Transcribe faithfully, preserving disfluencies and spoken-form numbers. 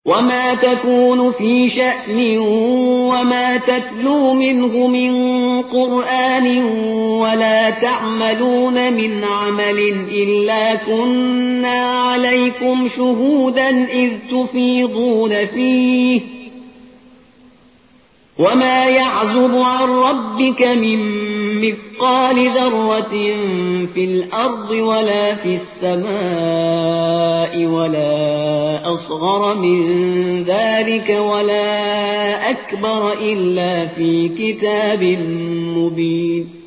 وما تكون في شأن وما تتلو منه من قرآن ولا تعملون من عمل إلا كنا عليكم شهودا إذ تفيضون فيه وما يعزب عن ربك من مثقال ذرة في الأرض ولا في السماء ولا أصغر من ذلك ولا أكبر إلا في كتاب مبين